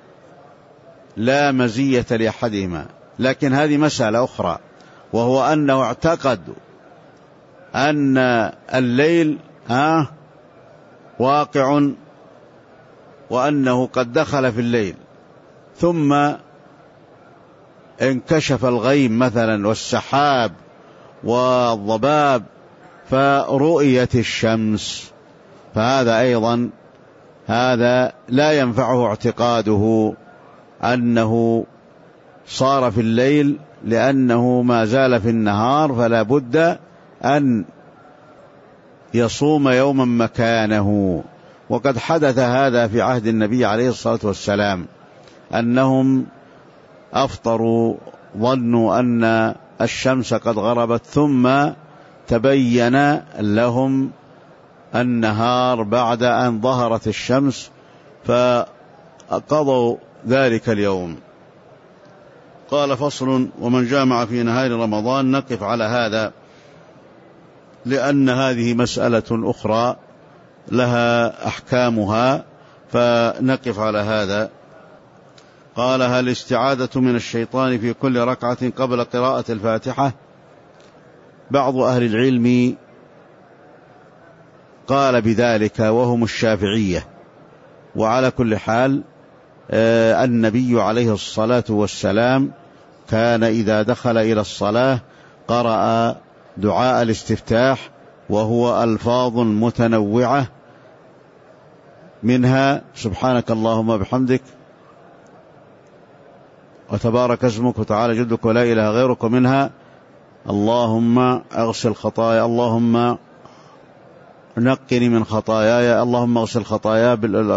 لا مزية لأحدهما. لكن هذه مسألة أخرى، وهو أنه اعتقد أن الليل واقع وأنه قد دخل في الليل، ثم انكشف الغيم مثلا والسحاب والضباب فرؤيت الشمس، فهذا أيضا هذا لا ينفعه اعتقاده أنه صار في الليل، لأنه ما زال في النهار، فلا بد أن يصوم يوما مكانه. وقد حدث هذا في عهد النبي عليه الصلاة والسلام، أنهم أفطروا ظنوا أن الشمس قد غربت، ثم تبين لهم النهار بعد أن ظهرت الشمس، فقضوا ذلك اليوم. قال: فصل: ومن جامع في نهار رمضان. نقف على هذا لأن هذه مسألة أخرى لها أحكامها، فنقف على هذا. قال: هل الاستعاذة من الشيطان في كل ركعة قبل قراءة الفاتحة؟ بعض أهل العلم قال بذلك وهم الشافعية. وعلى كل حال النبي عليه الصلاة والسلام كان إذا دخل إلى الصلاة قرأ دعاء الاستفتاح، وهو ألفاظ متنوعة، منها سبحانك اللهم بحمدك وتبارك اسمك وتعالى جدك ولا إله غيرك، ومنها اللهم اغسل خطايا، اللهم نقني من خطاياي، اللهم اغسل خطايا،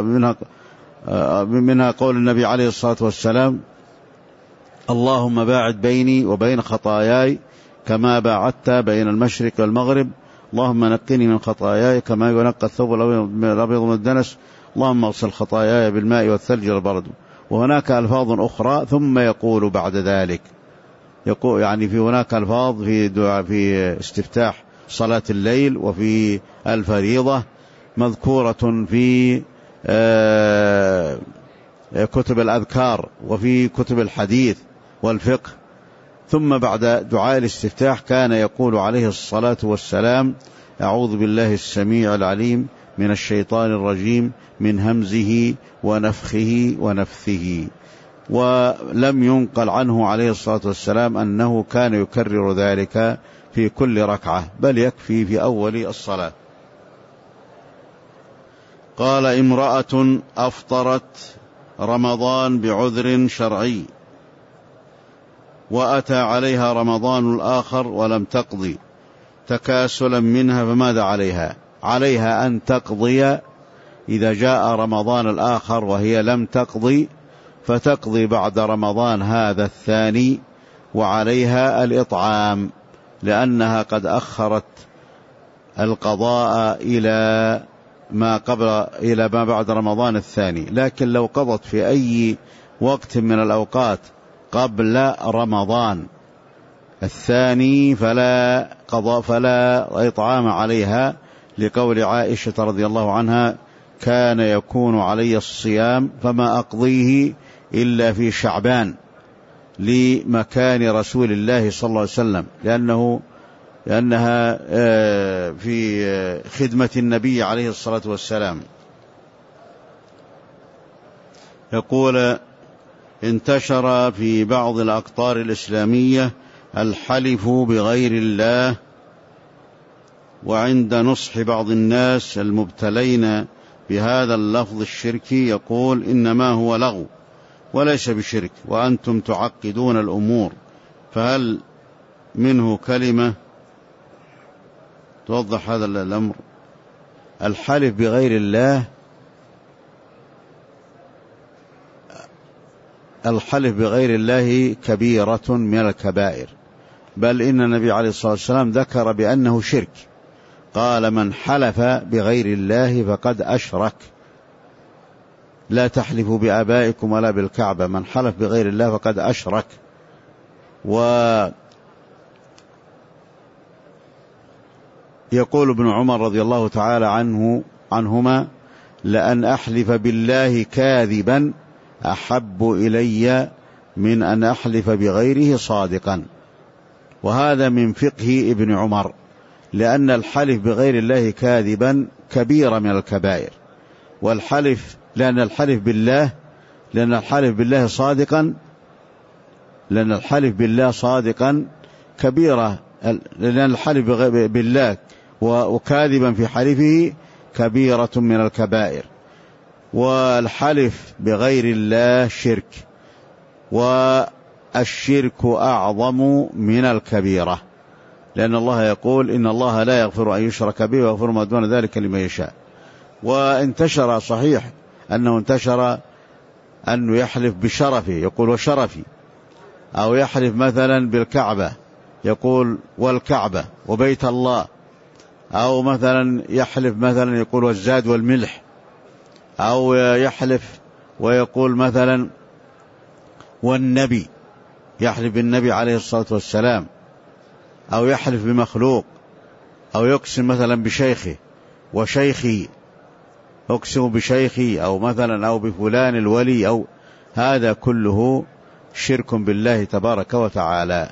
منها قول النبي عليه الصلاة والسلام: اللهم باعد بيني وبين خطاياي كما باعدت بين المشرق والمغرب، اللهم نقني من خطاياي كما ينقى الثوب الأبيض من الدنس، اللهم اغسل خطاياي بالماء والثلج والبرد. وهناك ألفاظ أخرى. ثم يقول بعد ذلك، يقول يعني في هناك ألفاظ في دعاء في استفتاح صلاة الليل وفي الفريضة مذكورة في كتب الأذكار وفي كتب الحديث والفقه. ثم بعد دعاء الاستفتاح كان يقول عليه الصلاة والسلام: أعوذ بالله السميع العليم من الشيطان الرجيم من همزه ونفخه ونفثه. ولم ينقل عنه عليه الصلاة والسلام أنه كان يكرر ذلك في كل ركعة، بل يكفي في أول الصلاة. قال: امرأة أفطرت رمضان بعذر شرعي، وأتى عليها رمضان الآخر ولم تقضي تكاسلا منها، فماذا عليها؟ عليها أن تقضي إذا جاء رمضان الآخر وهي لم تقضي، فتقضي بعد رمضان هذا الثاني، وعليها الإطعام، لأنها قد أخرت القضاء إلى ما بعد رمضان الثاني. لكن لو قضت في أي وقت من الأوقات قبل رمضان الثاني فلا قضاء فلا إطعام عليها، لقول عائشة رضي الله عنها: كان يكون علي الصيام فما أقضيه إلا في شعبان، لمكان رسول الله صلى الله عليه وسلم، لأنها في خدمة النبي عليه الصلاة والسلام. يقول: انتشر في بعض الأقطار الإسلامية الحلف بغير الله، وعند نصح بعض الناس المبتلين بهذا اللفظ الشركي يقول: إنما هو لغو وليس بشرك، وأنتم تعقدون الأمور، فهل منه كلمة توضح هذا الأمر؟ الحلف بغير الله، الحلف بغير الله كبيرة من الكبائر، بل إن النبي عليه الصلاة والسلام ذكر بأنه شرك، قال: من حلف بغير الله فقد أشرك. لا تحلفوا بآبائكم ولا بالكعبة، من حلف بغير الله فقد أشرك. ويقول ابن عمر رضي الله تعالى عنهما: لأن أحلف بالله كاذبا أحب إلي من أن أحلف بغيره صادقا. وهذا من فقه ابن عمر، لأن الحلف بغير الله كاذبا كبيرة من الكبائر، لأن الحلف بالله صادقا كبيرة، لأن الحلف بالله وكاذبا في حلفه كبيرة من الكبائر، والحلف بغير الله شرك، والشرك أعظم من الكبيرة، لأن الله يقول إن الله لا يغفر أن يشرك به ويغفر ما دون ذلك لمن يشاء. وانتشر، صحيح أنه انتشر أنه يحلف بشرفه يقول وشرفي، أو يحلف مثلا بالكعبة يقول والكعبة وبيت الله، أو مثلا يحلف مثلا يقول والزاد والملح، أو يحلف ويقول مثلا والنبي، يحلف بالنبي عليه الصلاة والسلام، أو يحلف بمخلوق، أو يقسم مثلا بشيخه وشيخي، أقسم بشيخي، أو مثلا أو بفلان الولي، أو هذا كله شرك بالله تبارك وتعالى.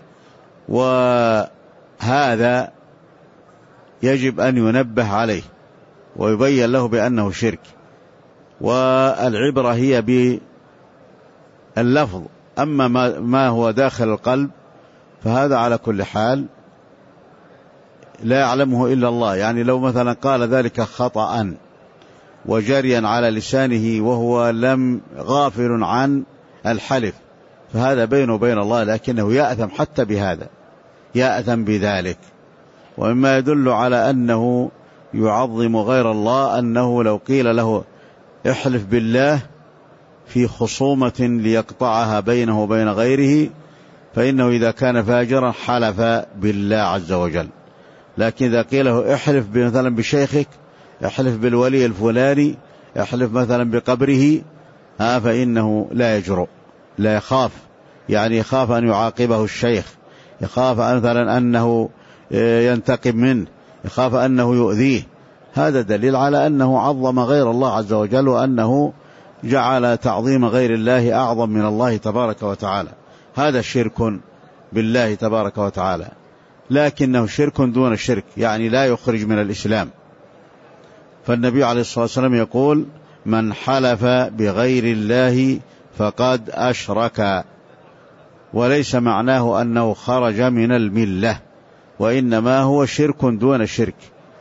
وهذا يجب أن ينبه عليه ويبين له بأنه شرك، والعبرة هي باللفظ، أما ما هو داخل القلب فهذا على كل حال لا يعلمه إلا الله. يعني لو مثلا قال ذلك خطأ وجريا على لسانه وهو لم غافل عن الحلف، فهذا بينه وبين الله، لكنه يأثم حتى بهذا، يأثم بذلك. ومما يدل على أنه يعظم غير الله أنه لو قيل له احلف بالله في خصومة ليقطعها بينه وبين غيره، فإنه إذا كان فاجرا حلف بالله عز وجل. لكن إذا قيل له احلف مثلا بشيخك، احلف بالولي الفلاني، احلف مثلا بقبره، فإنه لا يجرؤ، لا يخاف، يعني يخاف أن يعاقبه الشيخ، يخاف مثلا أنه ينتقم منه، يخاف أنه يؤذيه. هذا دليل على أنه عظم غير الله عز وجل، وأنه جعل تعظيم غير الله أعظم من الله تبارك وتعالى. هذا شرك بالله تبارك وتعالى، لكنه شرك دون الشرك، يعني لا يخرج من الإسلام. فالنبي عليه الصلاة والسلام يقول من حلف بغير الله فقد أشرك، وليس معناه أنه خرج من الملة، وإنما هو شرك دون الشرك.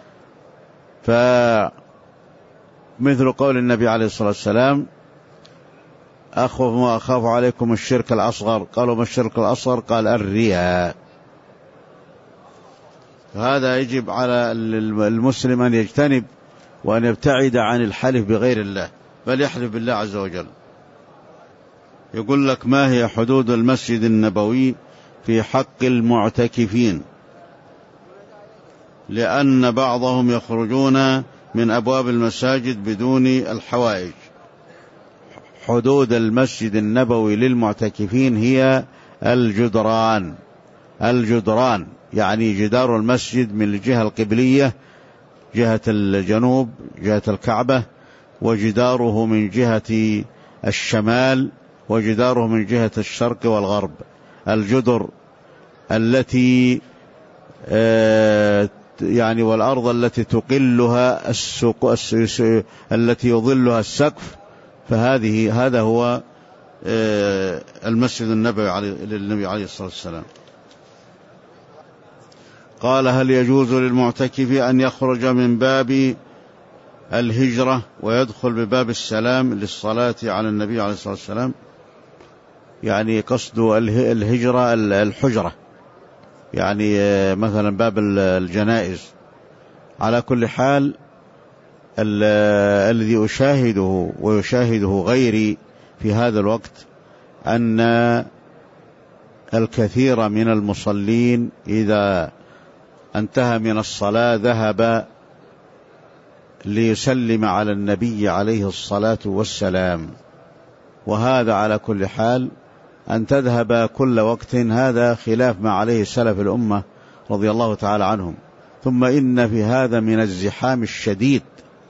فمثل قول النبي عليه الصلاة والسلام أخاف عليكم الشرك الأصغر، قالوا ما الشرك الأصغر؟ قال الرياء. هذا يجب على المسلم أن يجتنب وأن يبتعد عن الحلف بغير الله، بل يحلف بالله عز وجل. يقول لك ما هي حدود المسجد النبوي في حق المعتكفين، لأن بعضهم يخرجون من أبواب المساجد بدون الحوائج. حدود المسجد النبوي للمعتكفين هي الجدران، يعني جدار المسجد من الجهة القبلية جهة الجنوب جهة الكعبة، وجداره من جهة الشمال، وجداره من جهة الشرق والغرب. الجدر التي يعني والأرض التي تقلها التي يظلها السقف، هذا هو المسجد النبوي للنبي عليه الصلاة والسلام. قال هل يجوز للمعتكف أن يخرج من باب الهجرة ويدخل بباب السلام للصلاة على النبي عليه الصلاة والسلام؟ يعني قصد الهجرة الحجرة، يعني مثلا باب الجنائز. على كل حال الذي أشاهده ويشاهده غيري في هذا الوقت أن الكثير من المصلين إذا انتهى من الصلاة ذهب ليسلم على النبي عليه الصلاة والسلام، وهذا على كل حال أن تذهب كل وقت، هذا خلاف ما عليه سلف الأمة رضي الله تعالى عنهم. ثم إن في هذا من الزحام الشديد،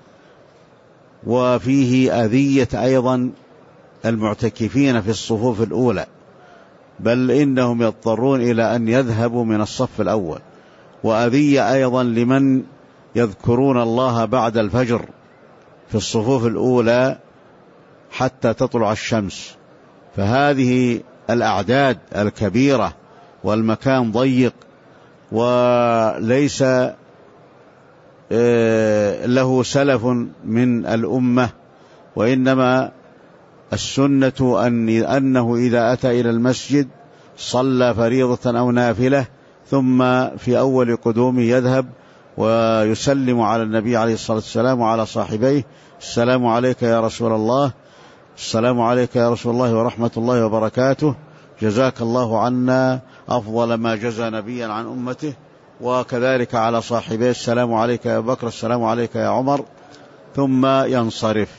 وفيه أذية أيضا المعتكفين في الصفوف الأولى، بل إنهم يضطرون إلى أن يذهبوا من الصف الأول، وأذية أيضا لمن يذكرون الله بعد الفجر في الصفوف الأولى حتى تطلع الشمس. فهذه الأعداد الكبيرة والمكان ضيق، وليس له سلف من الأمة، وإنما السنة أنه إذا أتى إلى المسجد صلى فريضة أو نافلة، ثم في أول قدومه يذهب ويسلم على النبي عليه الصلاة والسلام وعلى صاحبيه: السلام عليك يا رسول الله، السلام عليك يا رسول الله ورحمة الله وبركاته، جزاك الله عنا أفضل ما جزى نبيا عن أمته. وكذلك على صاحبيه: السلام عليك يا أبو بكر، السلام عليك يا عمر، ثم ينصرف.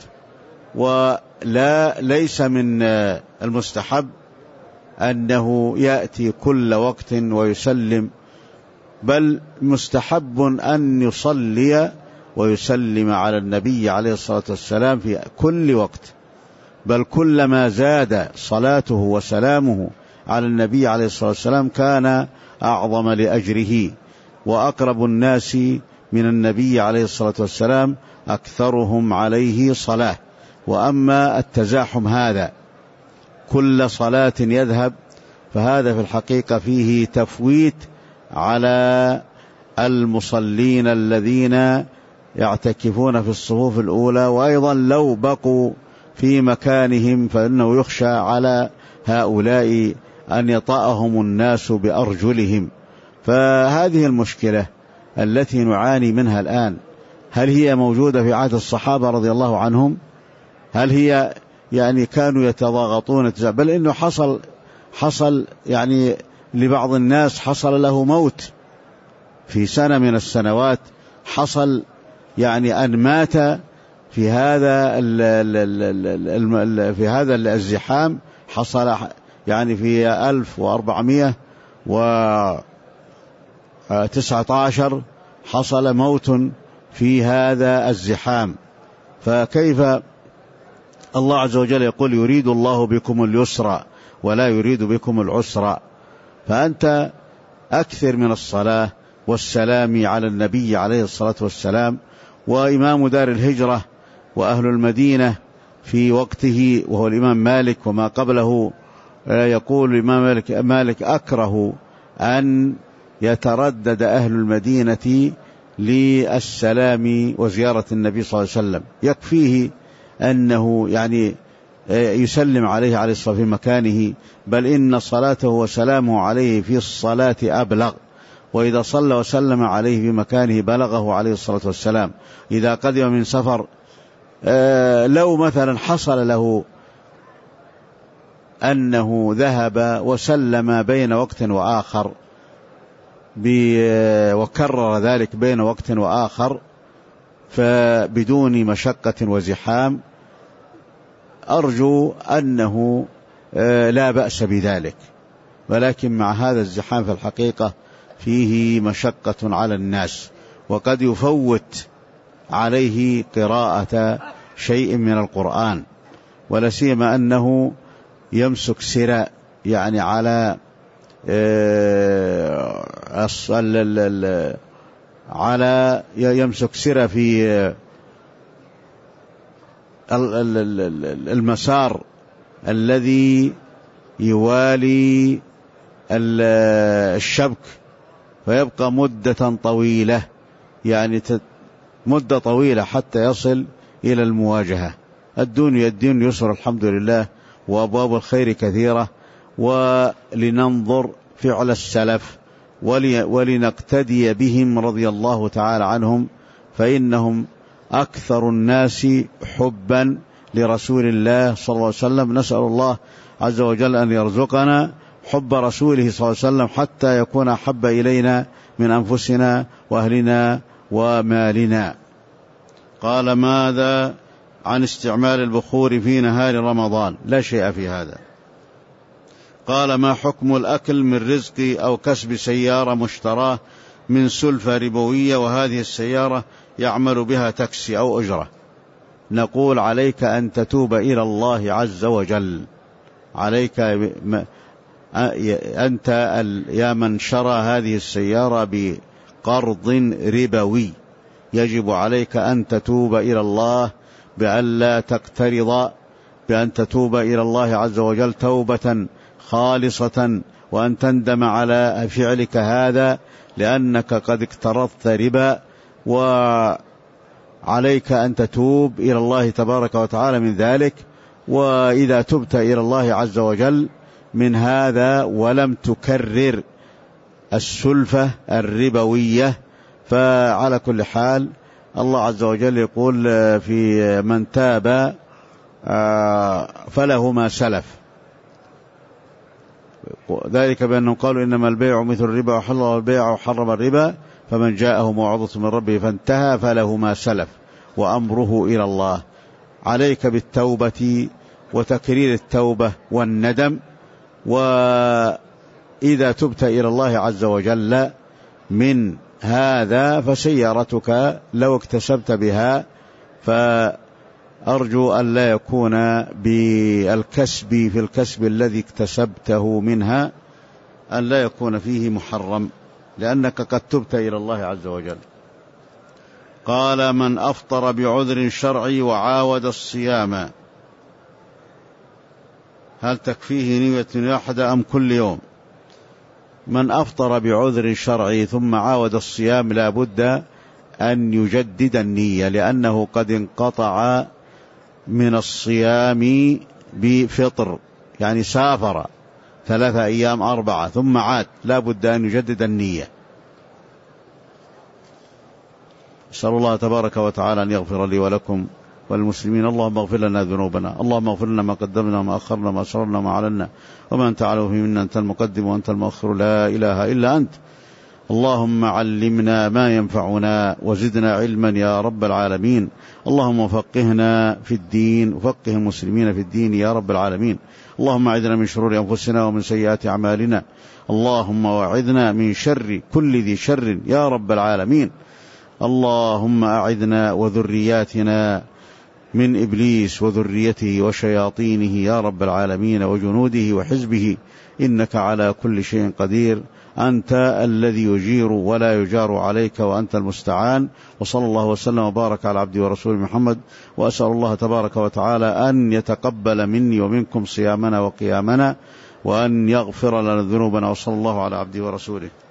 ليس من المستحب أنه يأتي كل وقت ويسلم، بل مستحب أن يصلي ويسلم على النبي عليه الصلاة والسلام في كل وقت، بل كلما زاد صلاته وسلامه على النبي عليه الصلاة والسلام كان أعظم لأجره. وأقرب الناس من النبي عليه الصلاة والسلام أكثرهم عليه صلاة. وأما التزاحم هذا كل صلاة يذهب، فهذا في الحقيقة فيه تفويت على المصلين الذين يعتكفون في الصفوف الأولى، وأيضا لو بقوا في مكانهم فإنه يخشى على هؤلاء أن يطأهم الناس بأرجلهم. فهذه المشكلة التي نعاني منها الآن، هل هي موجودة في عهد الصحابة رضي الله عنهم؟ هل هي كانوا يتضاغطون؟ بل إنه حصل لبعض الناس حصل له موت في سنة من السنوات، حصل أن مات في هذا الزحام، حصل في 1419 حصل موت في هذا الزحام. فكيف الله عز وجل يقول: يريد الله بكم اليسر ولا يريد بكم العسر؟ فأنت أكثر من الصلاة والسلام على النبي عليه الصلاة والسلام. وإمام دار الهجرة وأهل المدينة في وقته وهو الإمام مالك وما قبله يقول الإمام مالك: أكره أن يتردد أهل المدينة للسلام وزيارة النبي صلى الله عليه وسلم، يكفيه أنه يسلم عليه عليه الصلاة في مكانه، بل إن صلاته وسلامه عليه في الصلاة أبلغ. وإذا صلى وسلم عليه في مكانه بلغه عليه الصلاة والسلام. إذا قدم من سفر، لو مثلا حصل له أنه ذهب وسلم بين وقت وآخر وكرر ذلك بين وقت وآخر فبدون مشقة وزحام، أرجو أنه لا بأس بذلك. ولكن مع هذا الزحام في الحقيقة فيه مشقة على الناس، وقد يفوت عليه قراءة شيء من القرآن، ولا سيما أنه يمسك سرا على يمسك سرا في المسار الذي يوالي الشبك، فيبقى مدة طويلة، مدة طويلة حتى يصل إلى المواجهة. الدين يسر الحمد لله، وأبواب الخير كثيرة، ولننظر فعل السلف ولنقتدي بهم رضي الله تعالى عنهم، فإنهم أكثر الناس حبا لرسول الله صلى الله عليه وسلم. نسأل الله عز وجل أن يرزقنا حب رسوله صلى الله عليه وسلم حتى يكون أحب إلينا من أنفسنا وأهلنا ومالنا. قال: ماذا عن استعمال البخور في نهار رمضان؟ لا شيء في هذا. قال: ما حكم الأكل من رزق أو كسب سيارة مشتراه من سلفة ربوية، وهذه السيارة يعمل بها تاكسي أو أجرة؟ نقول: عليك أن تتوب إلى الله عز وجل. عليك أنت يا من شرى هذه السيارة بقرض ربوي، يجب عليك أن تتوب إلى الله بأن لا تقترض، بأن تتوب إلى الله عز وجل توبة خالصة، وأن تندم على فعلك هذا، لأنك قد اقترضت ربا وعليك أن تتوب إلى الله تبارك وتعالى من ذلك. وإذا تبت إلى الله عز وجل من هذا ولم تكرر السلفة الربوية، فعلى كل حال الله عز وجل يقول في من تاب فله ما سلف، ذلك بأنهم قالوا إنما البيع مثل الربا وحل الله البيع وحرم الربا، فمن جاءه موعظة من ربه فانتهى فله ما سلف وأمره إلى الله. عليك بالتوبة وتكرير التوبة والندم، وإذا تبت إلى الله عز وجل من هذا فسيارتك لو اكتسبت بها، فأرجو أن لا يكون بالكسب في الكسب الذي اكتسبته منها أن لا يكون فيه محرم، لأنك قد تبت إلى الله عز وجل. قال: من أفطر بعذر شرعي وعاود الصيام هل تكفيه نية واحدة أم كل يوم؟ من أفطر بعذر شرعي ثم عاود الصيام لا بد أن يجدد النية، لأنه قد انقطع من الصيام بفطر، يعني سافر 3 أيام 4 ثم عاد، لا بد أن يجدد النية. أسأل الله تبارك وتعالى أن يغفر لي ولكم والمسلمين. اللهم اغفر لنا ذنوبنا، اللهم اغفر لنا ما قدمنا وما أخرنا وما أسررنا وما أعلنا وما أنت أعلم به منا، أنت المقدم وأنت المؤخر، لا إله إلا أنت. اللهم علمنا ما ينفعنا وزدنا علما يا رب العالمين. اللهم فقهنا في الدين وفقه المسلمين في الدين يا رب العالمين. اللهم أعذنا من شرور أنفسنا ومن سيئات أعمالنا، اللهم وأعذنا من شر كل ذي شر يا رب العالمين. اللهم أعذنا وذرياتنا من إبليس وذريته وشياطينه يا رب العالمين وجنوده وحزبه، إنك على كل شيء قدير، أنت الذي يجير ولا يجار عليك وأنت المستعان. وصلى الله وسلم وبارك على عبده ورسوله محمد، وأسأل الله تبارك وتعالى أن يتقبل مني ومنكم صيامنا وقيامنا، وأن يغفر لنا ذنوبنا، وصلى الله على عبده ورسوله.